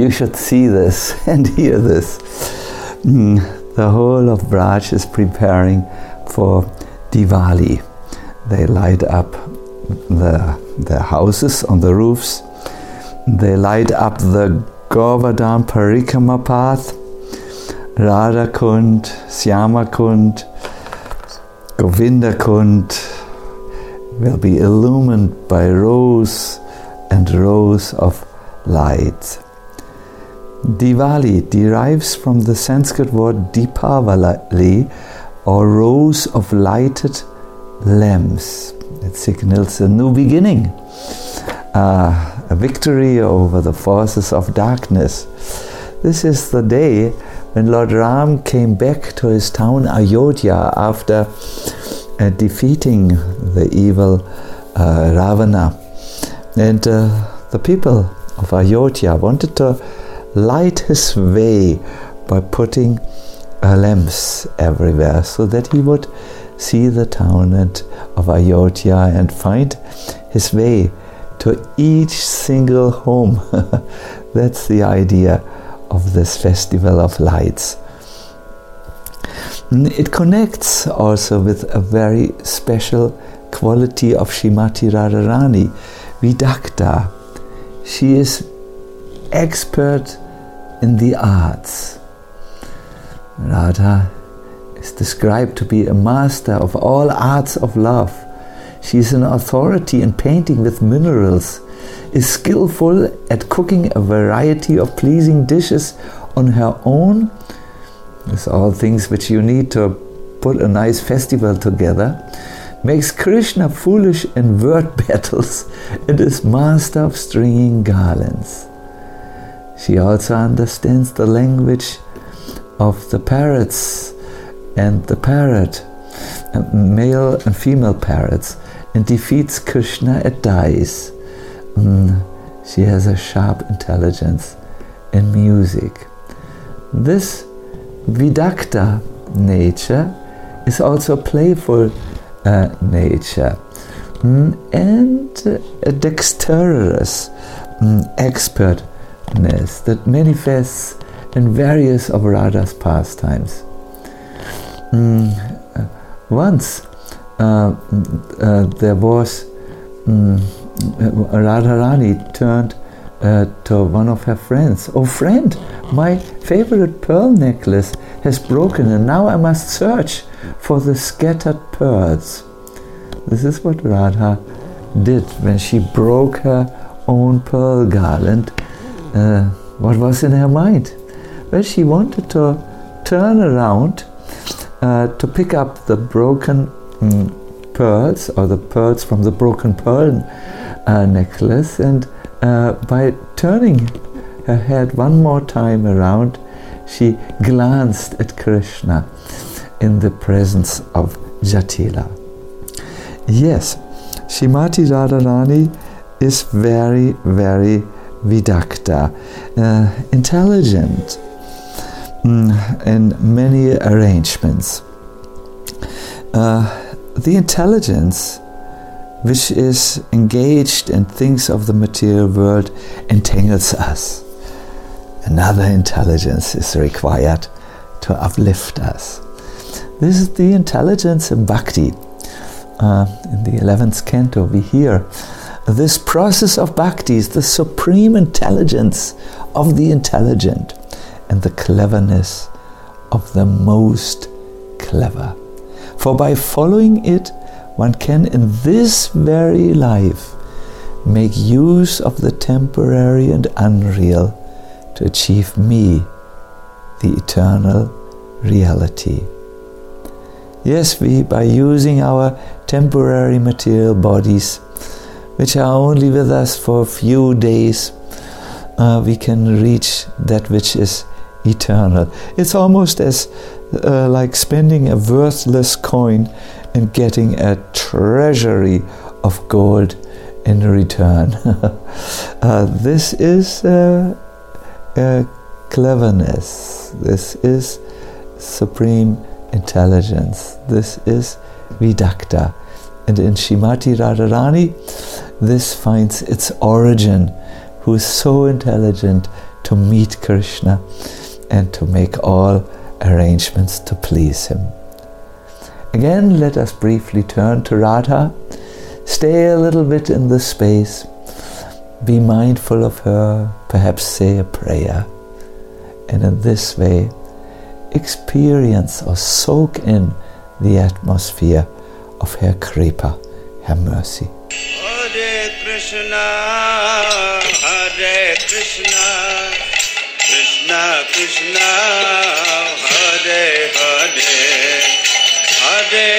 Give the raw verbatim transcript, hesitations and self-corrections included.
you should see this and hear this. Mm, the whole of Braj is preparing for Diwali. They light up the, the houses on the roofs. They light up the Govardhan Parikrama path, Radha Kund, Syama Kund, Govinda Kund will be illumined by rows and rows of lights. Diwali derives from the Sanskrit word Deepavali, or rows of lighted lamps. It signals a new beginning, uh, a victory over the forces of darkness. This is the day when Lord Ram came back to his town Ayodhya after uh, defeating the evil uh, Ravana. And uh, the people of Ayodhya wanted to light his way by putting uh, lamps everywhere so that he would see the town and, of Ayodhya and find his way to each single home. That's the idea of this festival of lights. It connects also with a very special quality of Srimati Radharani, Vidakta. She is expert in the arts. Radha is described to be a master of all arts of love. She is an authority in painting with minerals, is skillful at cooking a variety of pleasing dishes on her own. These are all things which you need to put a nice festival together. Makes Krishna foolish in word battles and is master of stringing garlands. She also understands the language of the parrots and the parrot, male and female parrots, and defeats Krishna at dice. Mm, she has a sharp intelligence in music. This Vidakta nature is also playful uh, nature mm, and a dexterous mm, expertness that manifests in various of Radha's pastimes. Mm, uh, once uh, uh, there was mm, Radharani turned uh, to one of her friends. "Oh friend, my favorite pearl necklace has broken and now I must search for the scattered pearls." This is what Radha did when she broke her own pearl garland. Uh, what was in her mind? Well, she wanted to turn around uh, to pick up the broken mm, pearls, or the pearls from the broken pearl uh, necklace, and uh, by turning her head one more time around, she glanced at Krishna in the presence of Jatila. Yes, Srimati Radharani is very, very Vidakta, uh, intelligent mm, in many arrangements. Uh, the intelligence which is engaged in things of the material world entangles us. Another intelligence is required to uplift us. This is the intelligence in Bhakti. Uh, in the eleventh canto we hear this process of Bhakti is the supreme intelligence of the intelligent and the cleverness of the most clever. For by following it, one can in this very life make use of the temporary and unreal to achieve me, the eternal reality. Yes, we, by using our temporary material bodies, which are only with us for a few days, uh, we can reach that which is eternal. It's almost as uh, like spending a worthless coin and getting a treasury of gold in return. uh, this is uh, uh, cleverness. This is supreme intelligence. This is Vidakta. And in Srimati Radharani, this finds its origin, who is so intelligent to meet Krishna and to make all arrangements to please him. Again, let us briefly turn to Radha. Stay a little bit in the space. Be mindful of her, perhaps say a prayer. And in this way, experience or soak in the atmosphere of her kripa, her mercy. Hare Krishna, Hare Krishna, Krishna Krishna, Hare Hare, Hare